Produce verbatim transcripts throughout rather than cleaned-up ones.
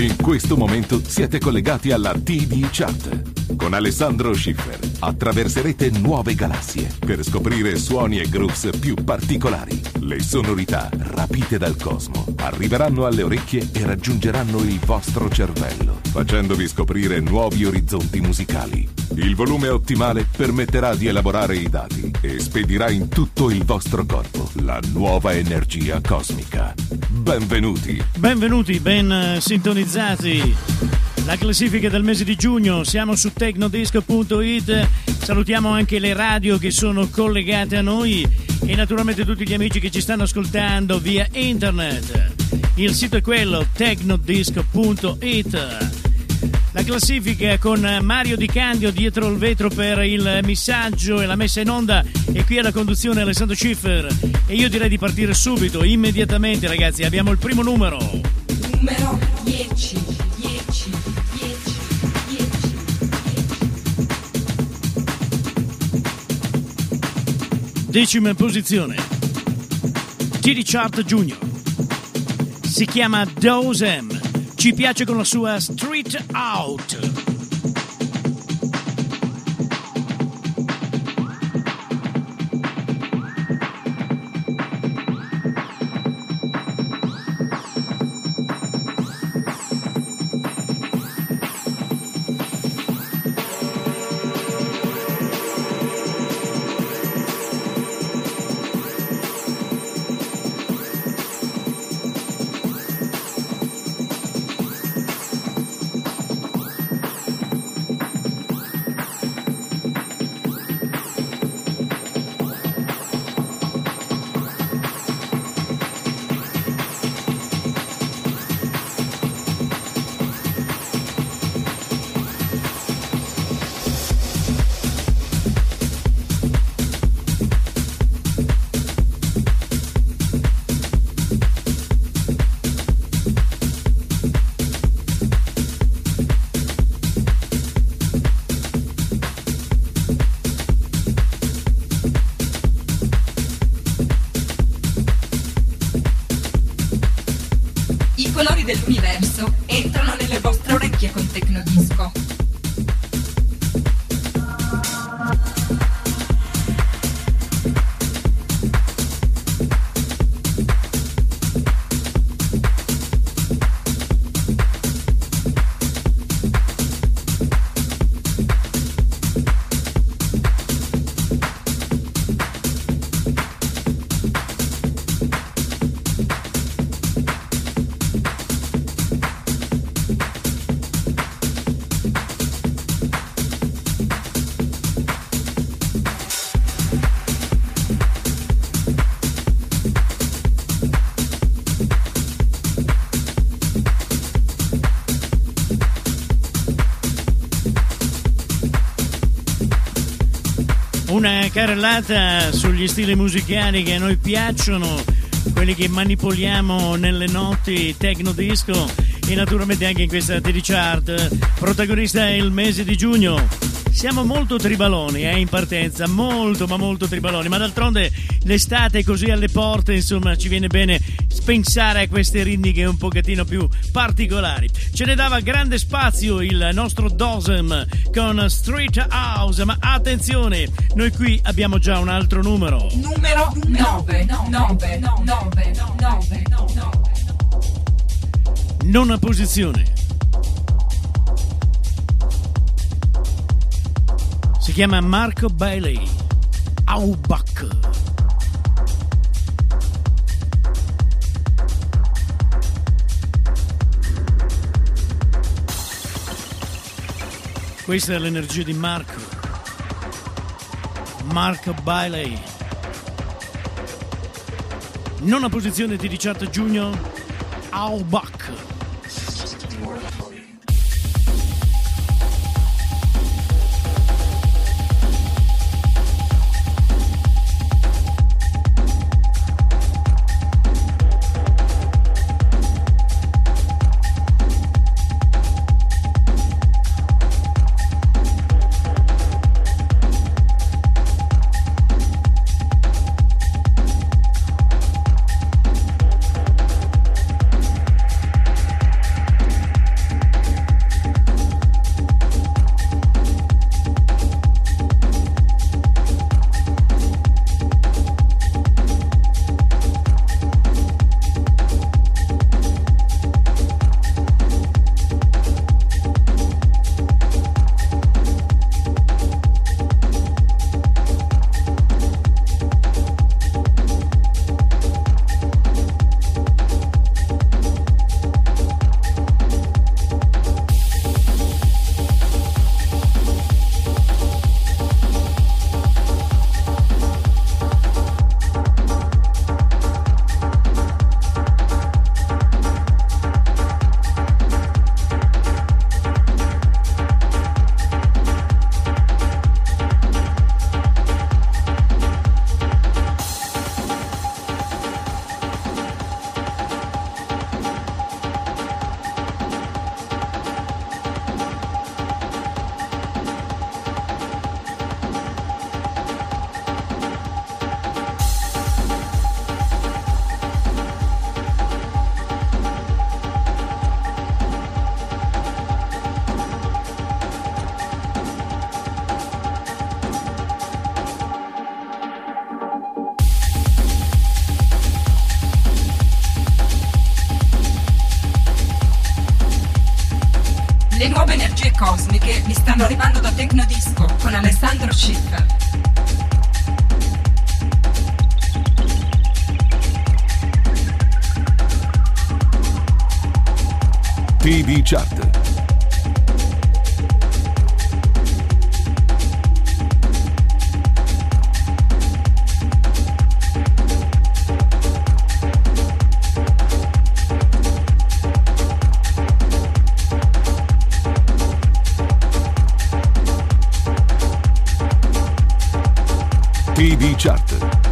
In questo momento siete collegati alla T D Chart. Con Alessandro Schiffer attraverserete nuove galassie per scoprire suoni e grooves più particolari. Le sonorità rapite dal cosmo arriveranno alle orecchie e raggiungeranno il vostro cervello, facendovi scoprire nuovi orizzonti musicali. Il volume ottimale permetterà di elaborare i dati e spedirà in tutto il vostro corpo la nuova energia cosmica. Benvenuti! Benvenuti, ben sintonizzati. La classifica del mese di giugno, siamo su tecnodisco punto it, salutiamo anche le radio che sono collegate a noi e naturalmente tutti gli amici che ci stanno ascoltando via internet. Il sito è quello, tecnodisco punto it. La classifica con Mario Di Candio dietro il vetro per il missaggio e la messa in onda, e qui alla conduzione Alessandro Schiffer, e io direi di partire subito, immediatamente ragazzi. Abbiamo il primo numero. Numero dieci, dieci, dieci, dieci. Decima posizione, T D Chart Junior, si chiama Dozem, ci piace con la sua Street Out. Dell'universo entrano nelle vostre orecchie con Tecnodisco. Una carrellata sugli stili musicali che a noi piacciono, quelli che manipoliamo nelle notti tecnodisco e naturalmente anche in questa T D Chart. Protagonista è il mese di giugno. Siamo molto tribaloni eh, in partenza, molto ma molto tribaloni, ma d'altronde l'estate è così alle porte, insomma ci viene bene pensare a queste ritmiche un pochettino più particolari. Ce ne dava grande spazio il nostro Dozem con Street House, ma attenzione, noi qui abbiamo già un altro numero. Numero nove, nove, nove, nove, nove. Nona posizione. Si chiama Marco Bailey, Auerbach. Questa è l'energia di Marco. Marco Bailey. Nona posizione di diciotto giugno, Auerbach. Le nuove energie cosmiche mi stanno arrivando da Tecnodisco con Alessandro Schiffer. T V Chart. T V Chart.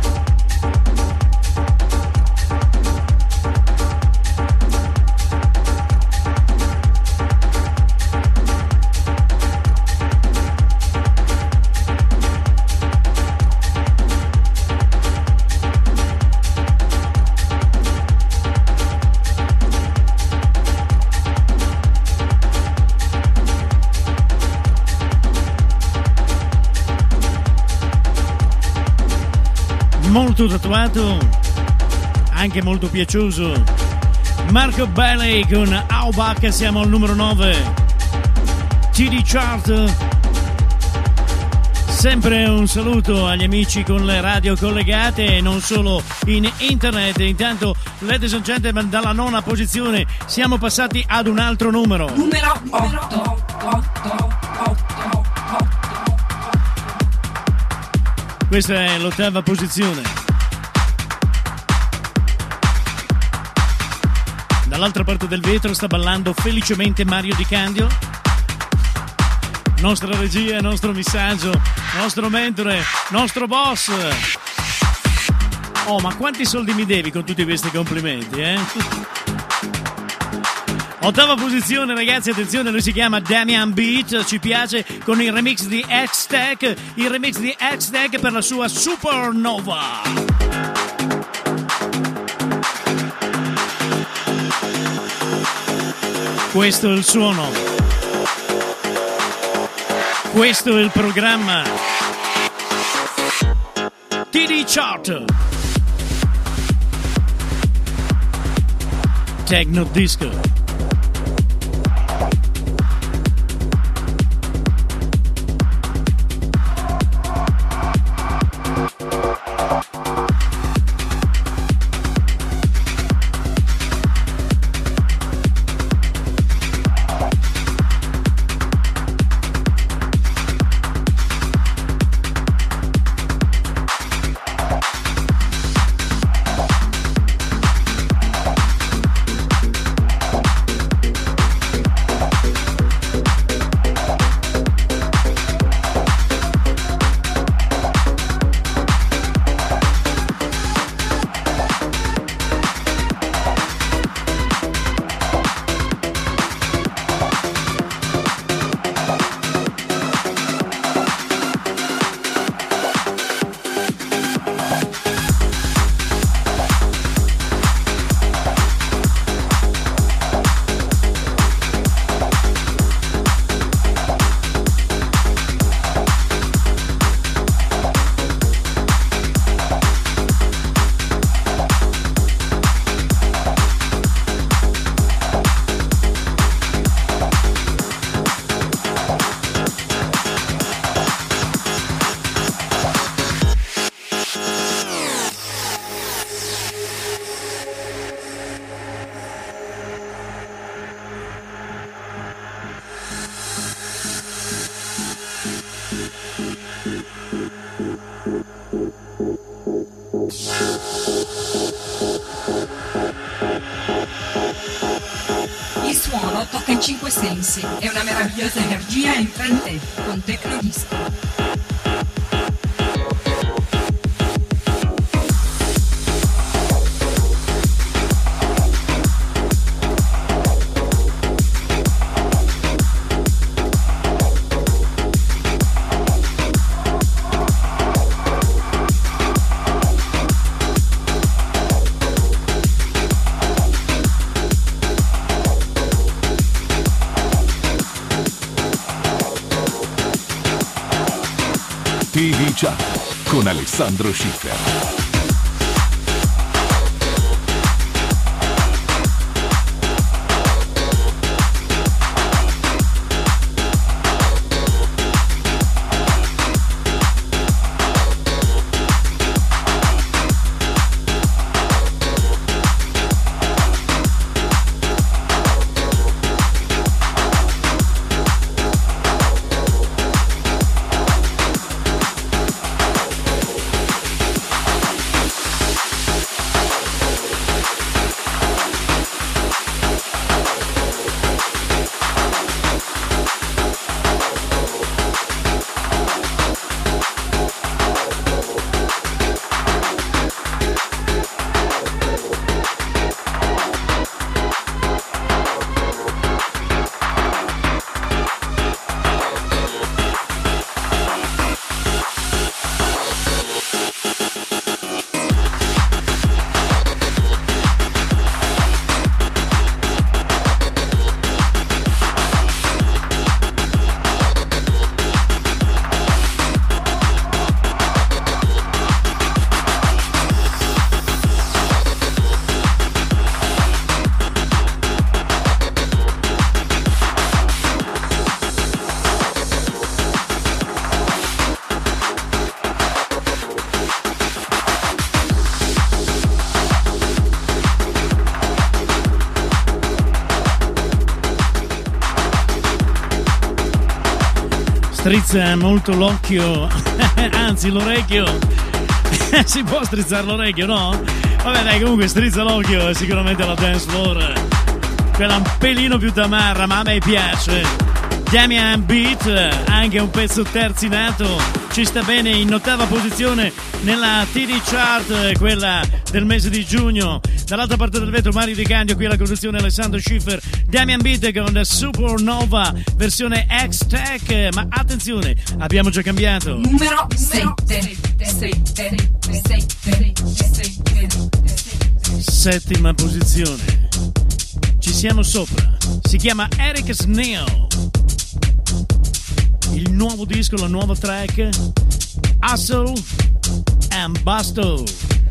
Molto tatuato, anche molto piacioso, Marco Bailey con Aubach, siamo al numero nove. T V Chart. Sempre un saluto agli amici con le radio collegate e non solo in internet. Intanto, ladies and gentlemen, dalla nona posizione siamo passati ad un altro numero. Numero otto. Questa è l'ottava posizione. Dall'altra parte del vetro sta ballando felicemente Mario Di Candio. Nostra regia, nostro messaggio, nostro mentore, nostro boss. Oh, ma quanti soldi mi devi con tutti questi complimenti, eh? Ottava posizione, ragazzi, attenzione, lui si chiama Damian Beat, ci piace con il remix di X-Tech, il remix di X-Tech per la sua Supernova. Questo è il suono, questo è il programma T V Chart. Techno Disco. Il suono tocca in cinque sensi, è una meravigliosa energia entra in te con Tecnodisco. T V Chart con Alessandro Schiffer. strizza molto l'occhio, anzi l'orecchio. Si può strizzare l'orecchio, no? Vabbè dai, comunque strizza l'occhio sicuramente la dance floor, quella un pelino più tamarra, ma a me piace. Damian Beat, anche un pezzo terzinato, ci sta bene in ottava posizione nella T D Chart, quella del mese di giugno. Dall'altra parte del vetro Mario Di Candio, qui la conduzione Alessandro Schiffer. Damian Beat con Supernova versione X-Tech, ma attenzione, abbiamo già cambiato. Numero sette. Settima posizione, ci siamo sopra, si chiama Eric Sneo, il nuovo disco, la nuova track Hustle and Bustle.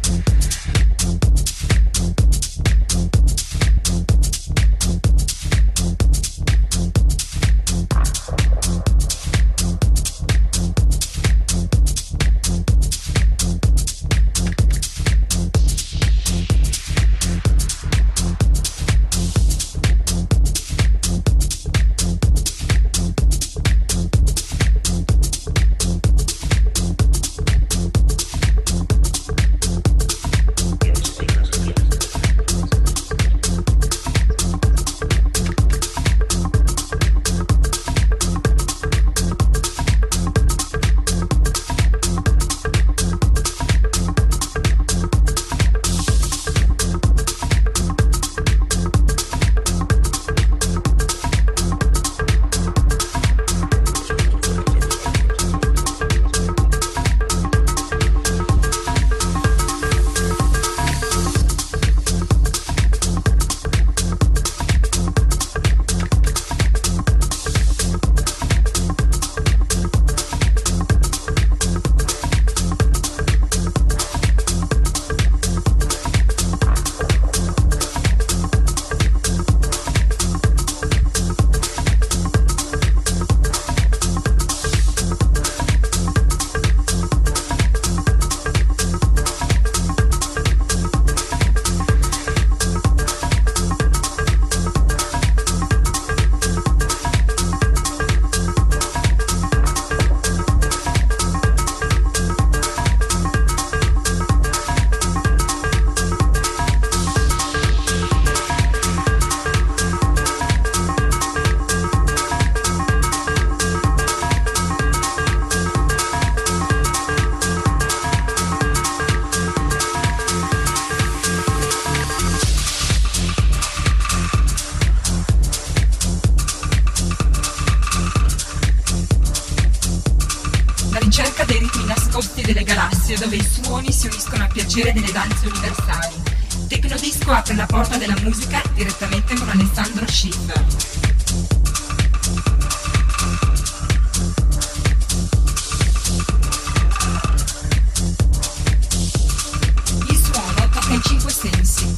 Delle galassie dove i suoni si uniscono al piacere delle danze universali. Tecnodisco apre la porta della musica direttamente con Alessandro Schiffer. Il suono tocca i cinque sensi.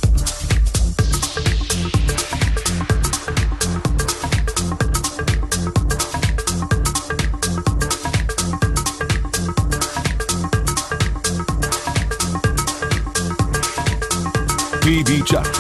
T D Chart.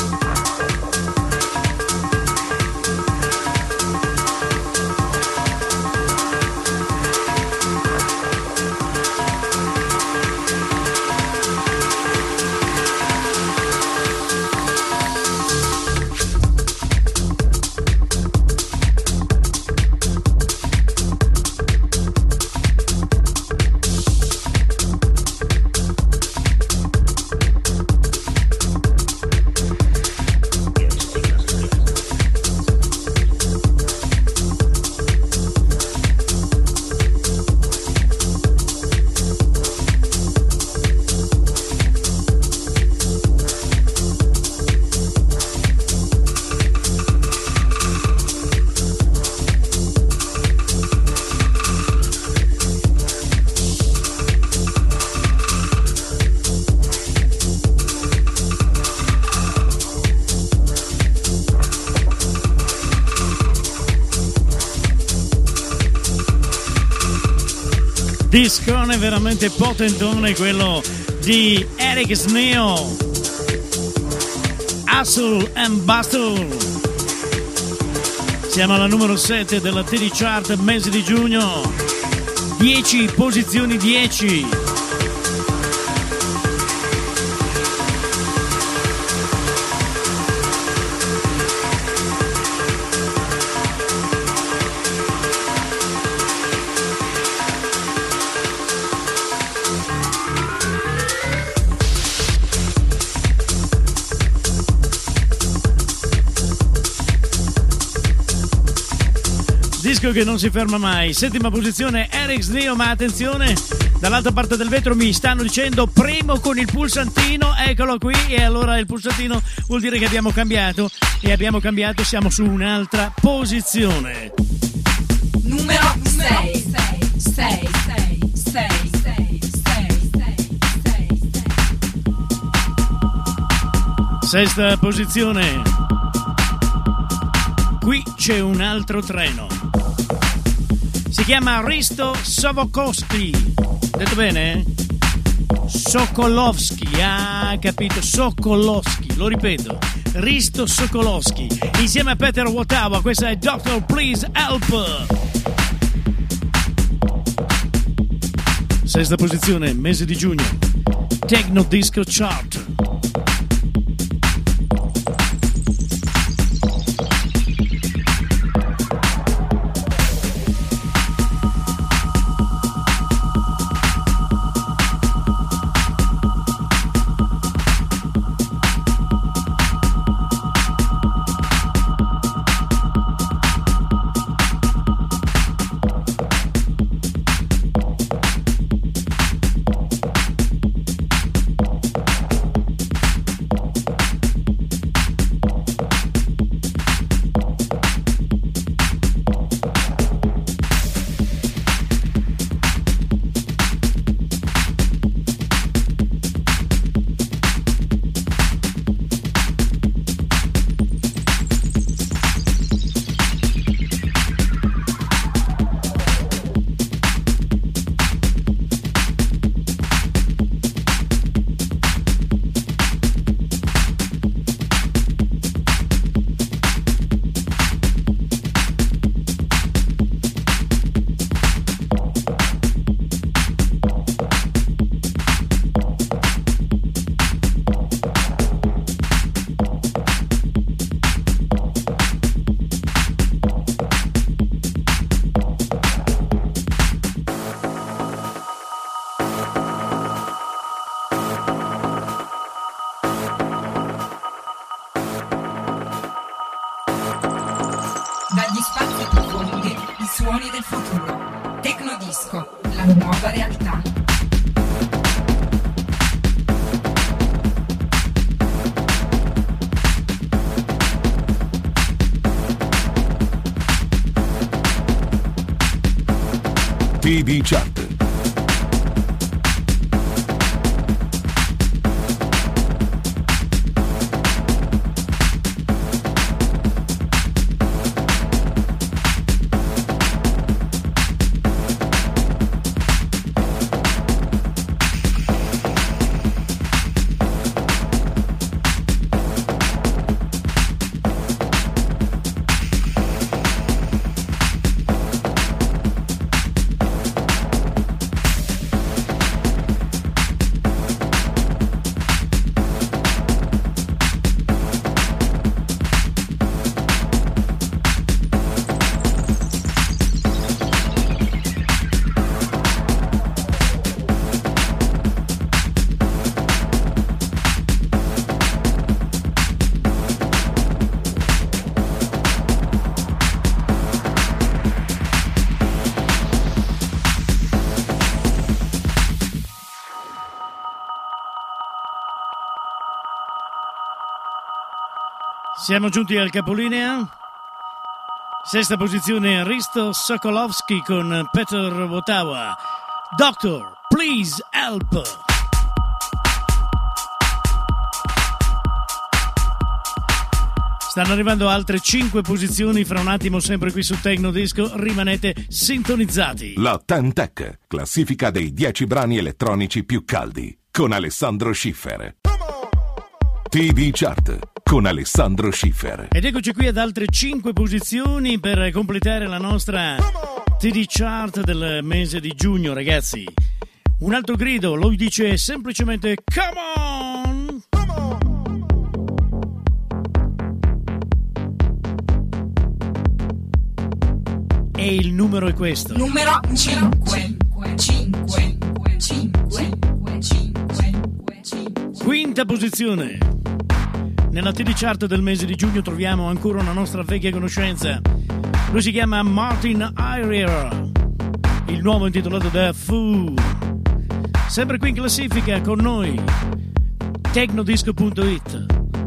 Discone veramente potentone quello di Eric Sneo, Hustle and Bustle. Siamo alla numero sette della T D Chart mese di giugno. dieci posizioni, dieci. Disco che non si ferma mai. Settima posizione Eric Neo, ma attenzione, dall'altra parte del vetro mi stanno dicendo primo con il pulsantino, eccolo qui, e allora il pulsantino vuol dire che abbiamo cambiato, e abbiamo cambiato, siamo su un'altra posizione. Numero sei, sei, sei, sei, sei, sei, sei, sei. Sesta posizione. Qui c'è un altro treno. Si chiama Risto Sokolowski. Detto bene? Sokolowski. Ah, capito. Sokolowski. Lo ripeto. Risto Sokolowski. Insieme a Peter Watawa. Questa è Doctor Please Help. Sesta posizione, mese di giugno. Techno Disco Chart. Dagli spazi profondi, i suoni del futuro. Tecnodisco, la nuova realtà. T D Chart. Siamo giunti al capolinea. Sesta posizione Risto Sokolowski con Peter Watawa. Doctor, Please Help. Stanno arrivando altre cinque posizioni fra un attimo, sempre qui su Techno Disco. Rimanete sintonizzati. La Ten Tech, classifica dei dieci brani elettronici più caldi, con Alessandro Schiffer. T D Chart. con Alessandro Schiffer. Ed eccoci qui ad altre cinque posizioni per completare la nostra T D Chart del mese di giugno, ragazzi. Un altro grido, lui dice semplicemente come on! Come on! E il numero è questo. Numero cinque. cinque. cinque. cinque. Quinta posizione. Nella T D Chart del mese di giugno troviamo ancora una nostra vecchia conoscenza. Lui si chiama Martin Eyre. Il nuovo intitolato The Foo. Sempre qui in classifica con noi Tecnodisco punto it.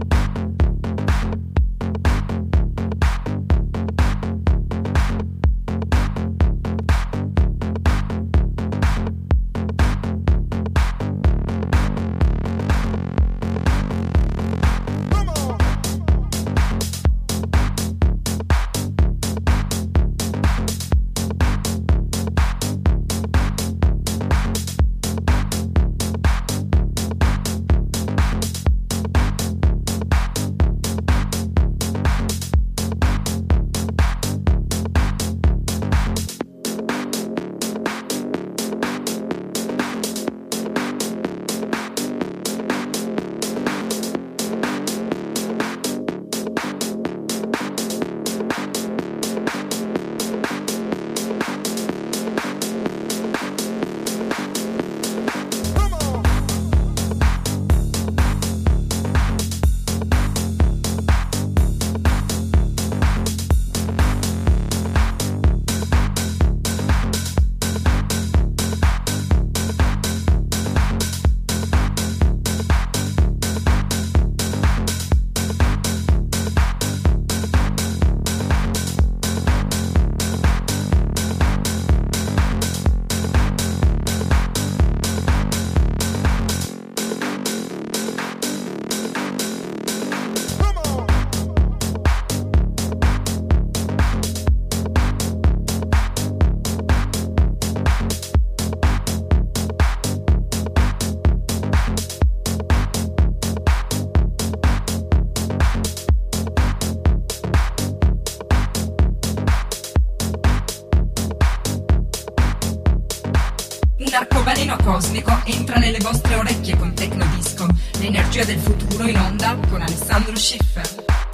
Arcobaleno cosmico entra nelle vostre orecchie con Tecnodisco, l'energia del futuro in onda con Alessandro Schiffer.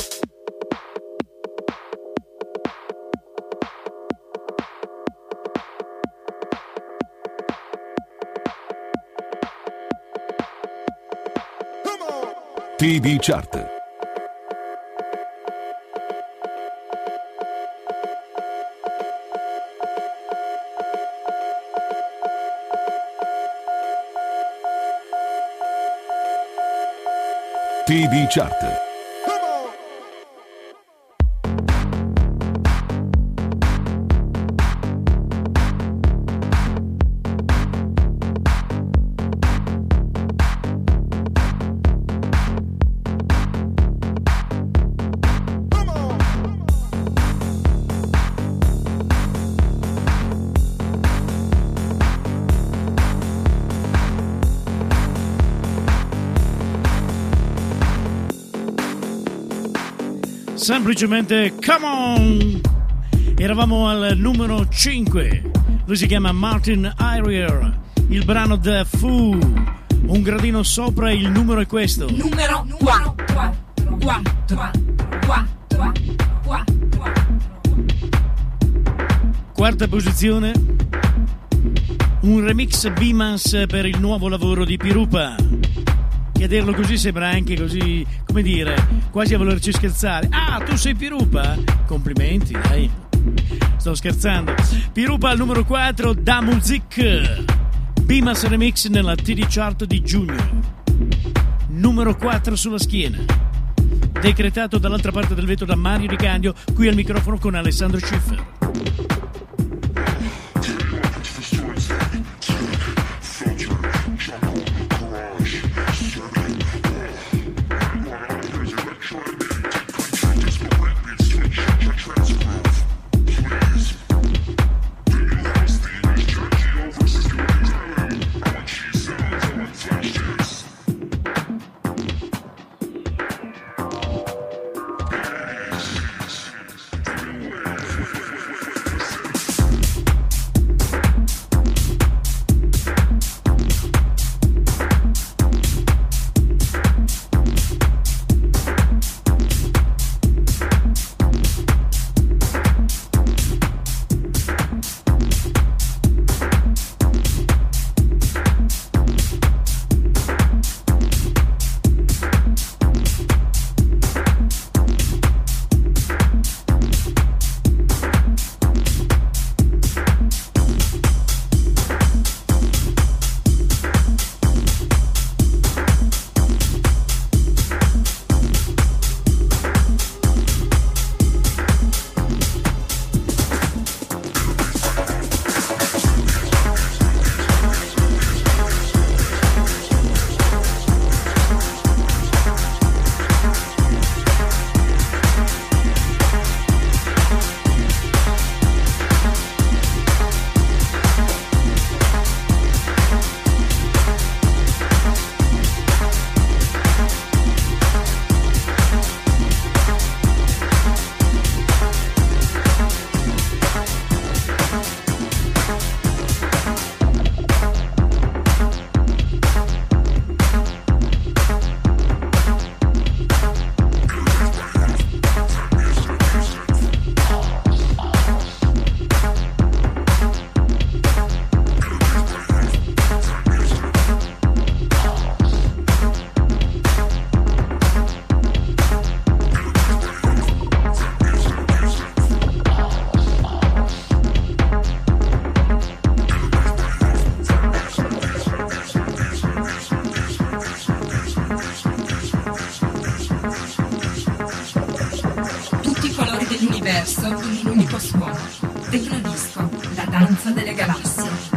T D Chart. T D Chart. Semplicemente come on! Eravamo al numero cinque. Lui si chiama Martin Eyre. Il brano The Foo. Un gradino sopra, il numero è questo. Numero quattro. quattro. quattro. quattro. Quarta posizione. Un remix B-Mass per il nuovo lavoro di Pirupa. Che a dirlo così sembra anche così, come dire, quasi a volerci scherzare. Ah, tu sei Pirupa? Complimenti, dai. Sto scherzando. Pirupa al numero quattro, Da Music. B-Mass Remix nella T D Chart di giugno. Numero quattro sulla schiena. Decretato dall'altra parte del vetro da Mario Di Candio, qui al microfono con Alessandro Schiffer. in un unico suono. Tecnodisco, la danza delle galassie.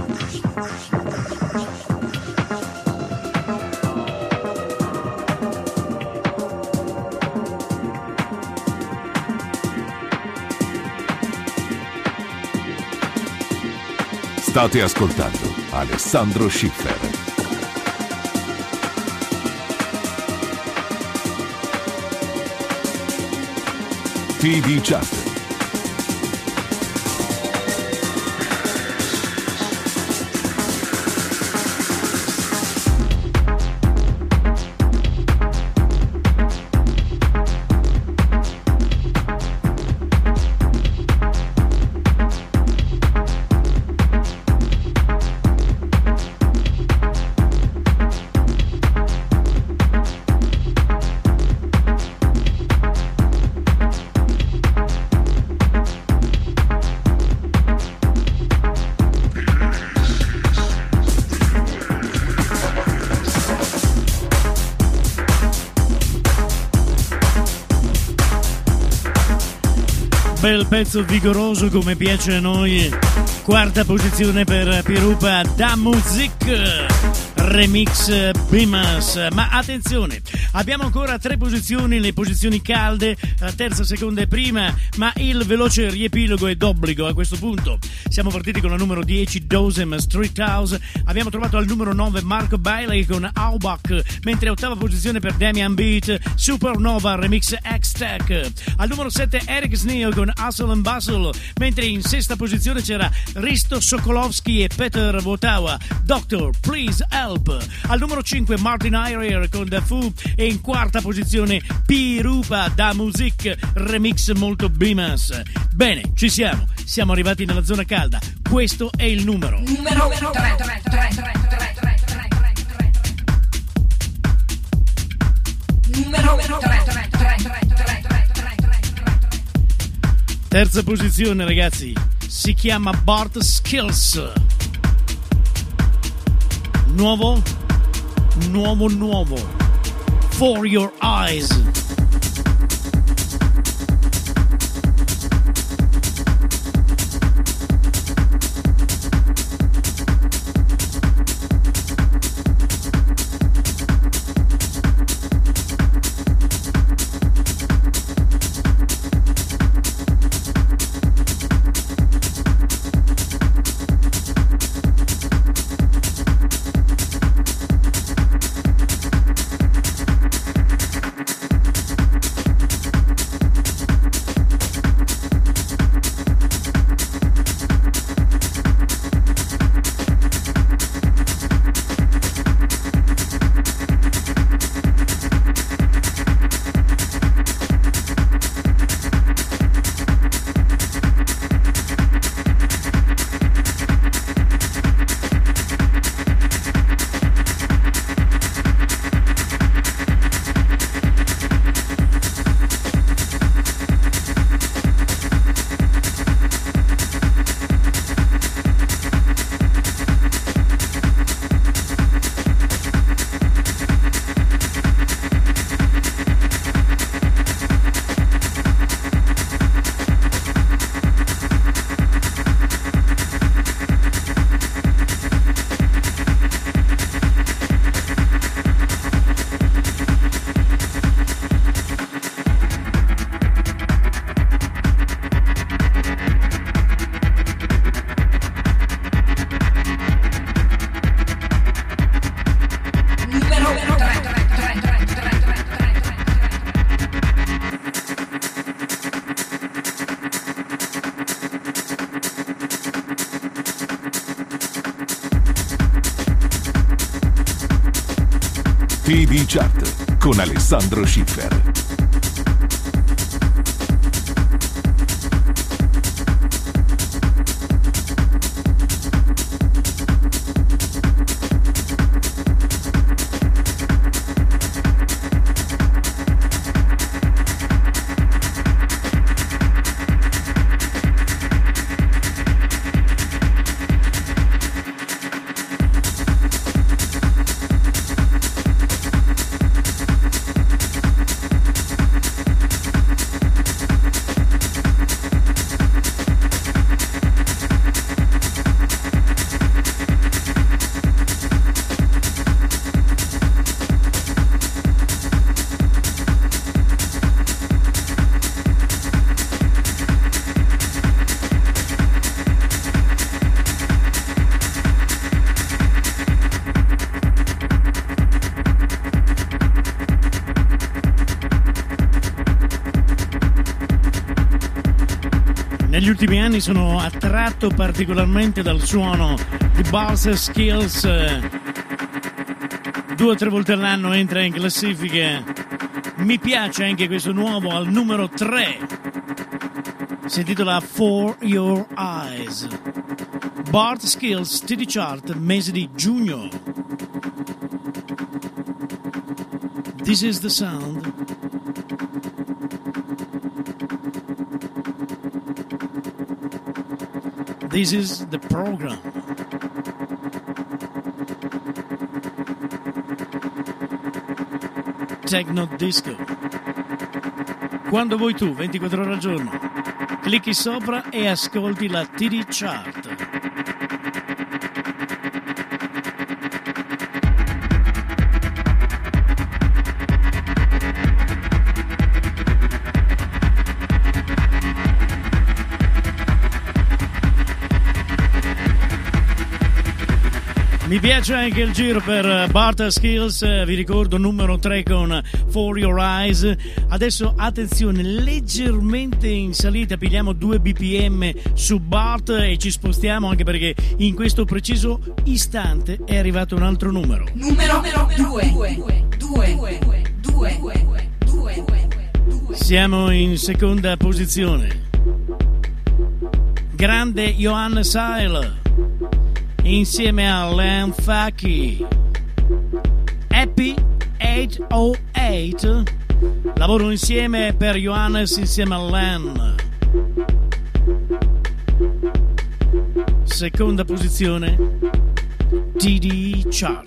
State ascoltando Alessandro Schiffer. T V Chart. Bel pezzo vigoroso come piace a noi. Quarta posizione per Pirupa Da Music Remix Bimas. Ma attenzione, abbiamo ancora tre posizioni, le posizioni calde, terza, seconda e prima, ma il veloce riepilogo è d'obbligo a questo punto. Siamo partiti con la numero dieci, Dozem Street House. Abbiamo trovato al numero nove Marco Bailey con Aubach, mentre ottava posizione per Damian Beat, Supernova Remix X-Tech. Al numero sette Eric Sneo con Hustle and Bustle, mentre in sesta posizione c'era Risto Sokolovsky e Peter Wotawa, Doctor Please Help. Al numero cinque Martin Irer con The Foo, e in quarta posizione Pirupa Da Music Remix Molto Bimas. Bene, ci siamo, siamo arrivati nella zona calda. Questo è il numero numero tre tre tre tre tre tre tre tre. Numero tre tre tre tre tre tre tre. Terza posizione, ragazzi, si chiama Bart Skills. Nuovo, nuovo, nuovo. For Your Eyes. T V Chart con Alessandro Schiffer. Negli ultimi anni sono attratto particolarmente dal suono di Bart Skills. Due o tre volte all'anno entra in classifica. Mi piace anche questo nuovo al numero tre. Si intitola For Your Eyes. Bart Skills T D Chart, mese di giugno. This is the sound. This is the program. Techno Disco. Quando vuoi tu, ventiquattro ore al giorno. Clicchi sopra e ascolti la T D Chart. Mi piace anche il giro per Bart Skills, vi ricordo numero tre con For Your Eyes. Adesso attenzione, leggermente in salita, pigliamo due B P M su Bart e ci spostiamo, anche perché in questo preciso istante è arrivato un altro numero. Numero due. Siamo in seconda posizione. Grande Johann Seil insieme a Len Faki. Happy ottocentotto. Lavoro insieme per Johannes insieme a Len. Seconda posizione T D Chart.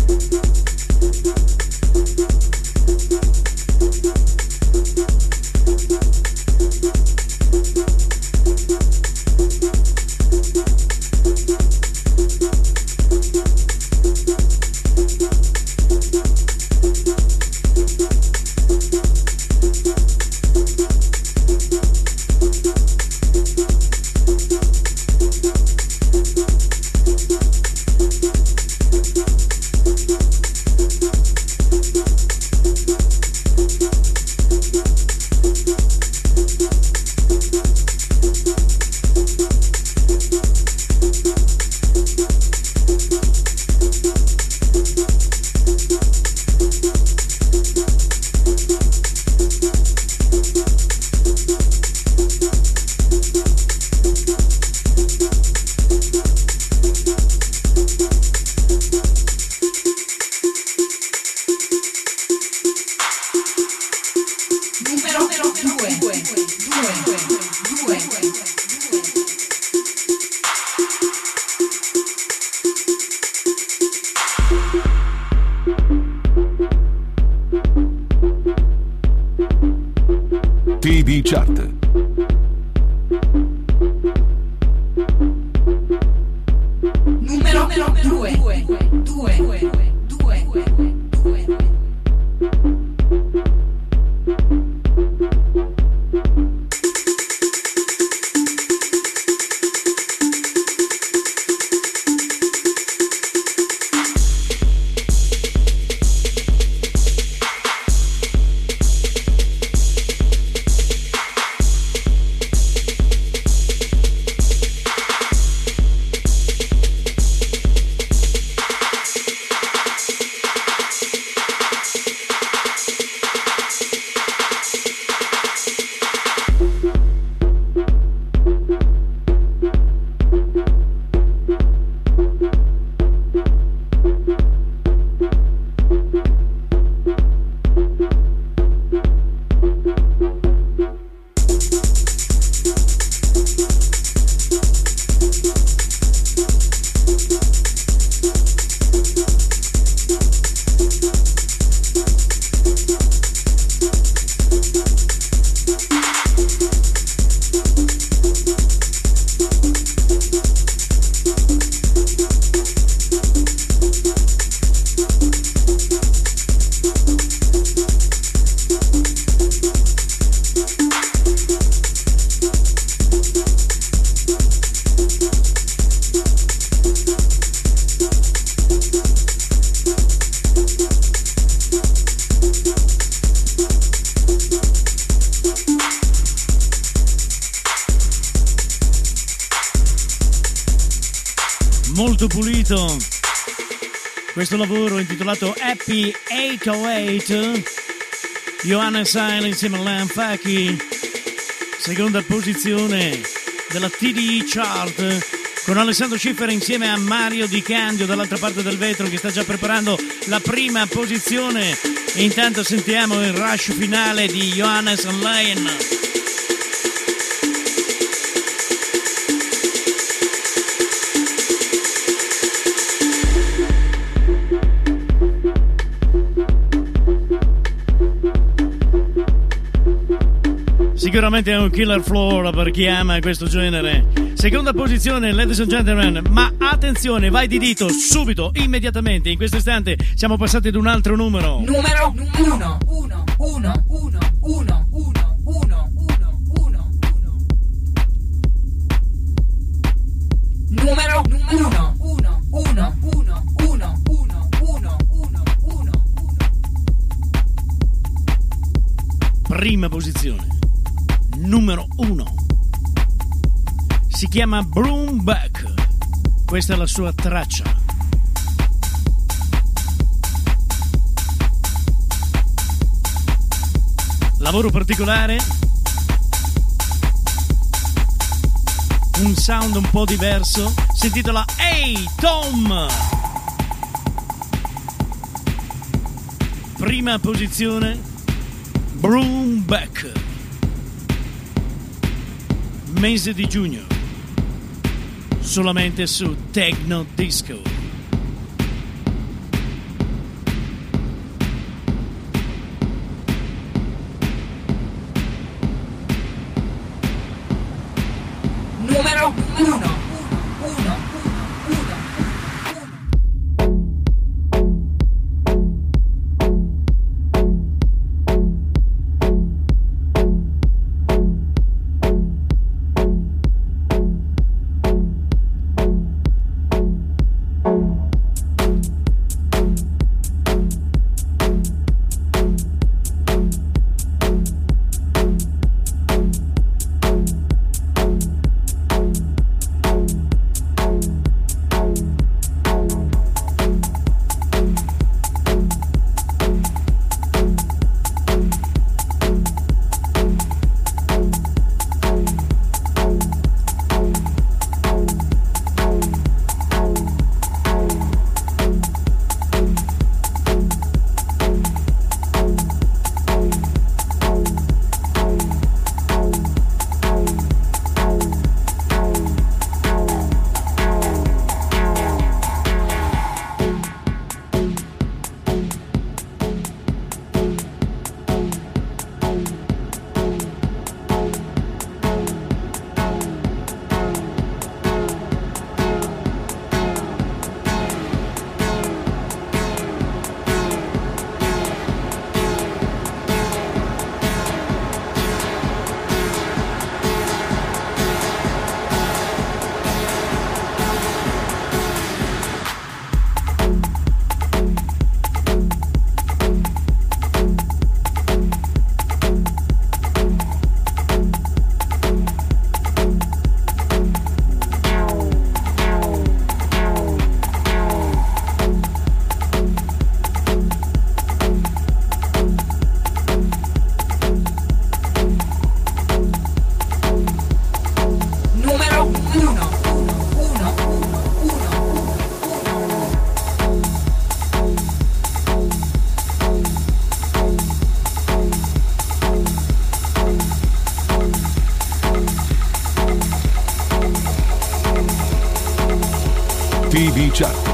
T D Chart. Numero due. molto pulito. Questo lavoro intitolato Happy ottocentotto, Johannes Heil insieme a Liam Faki, seconda posizione della T D I Chart, con Alessandro Schiffer insieme a Mario Di Candio dall'altra parte del vetro che sta già preparando la prima posizione. E intanto sentiamo il rush finale di Johannes and Lion. Sicuramente è un killer floor per chi ama questo genere. Seconda posizione, ladies and gentlemen, ma attenzione, vai di dito subito, immediatamente, in questo istante siamo passati ad un altro numero. Numero uno, uno, uno, uno, uno, uno, uno, uno, uno, uno. Numero uno, uno, uno, uno, uno, uno, uno, uno, uno. Prima posizione. Numero uno, si chiama Broomback, questa è la sua traccia. Lavoro particolare, un sound un po' diverso, si intitola Hey Tom. Prima posizione, Broomback. Mese di giugno, solamente su Techno Disco. Numero uno. T V Chart.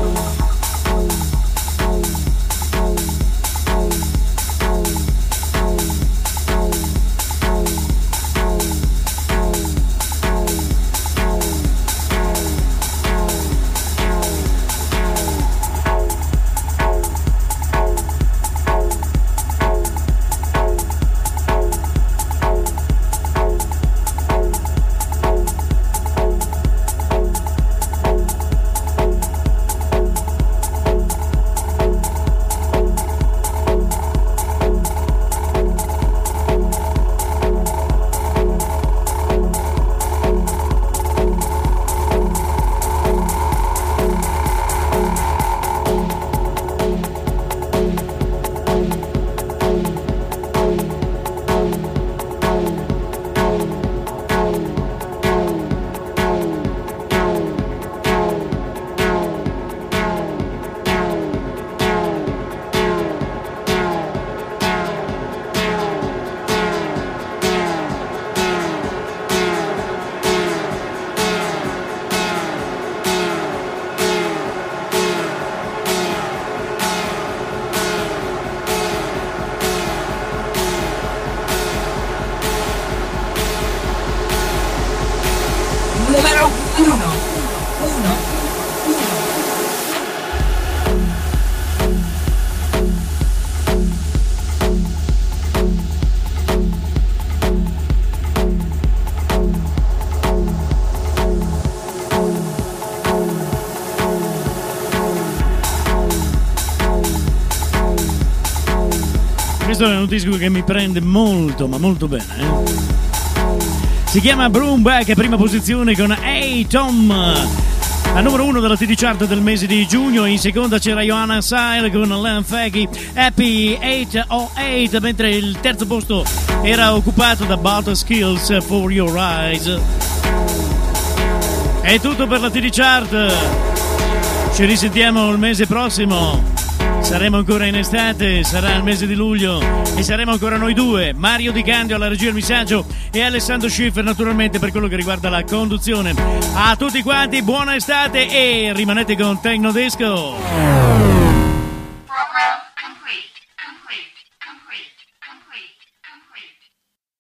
Numero uno. uno. Questo è un disco che mi prende molto, ma molto bene. Eh? Si chiama Broomback, prima posizione con Hey Tom, al numero uno della T D Chart del mese di giugno. In seconda c'era Johanna Sile con Len Faggy, Happy ottocentotto, mentre il terzo posto era occupato da Butter Skills, For Your Eyes. È tutto per la T D Chart. Ci risentiamo il mese prossimo. Saremo ancora in estate, sarà il mese di luglio e saremo ancora noi due, Mario Di Candio alla regia del messaggio e Alessandro Schiffer naturalmente per quello che riguarda la conduzione. A tutti quanti buona estate e rimanete con Techno Disco. Program complete.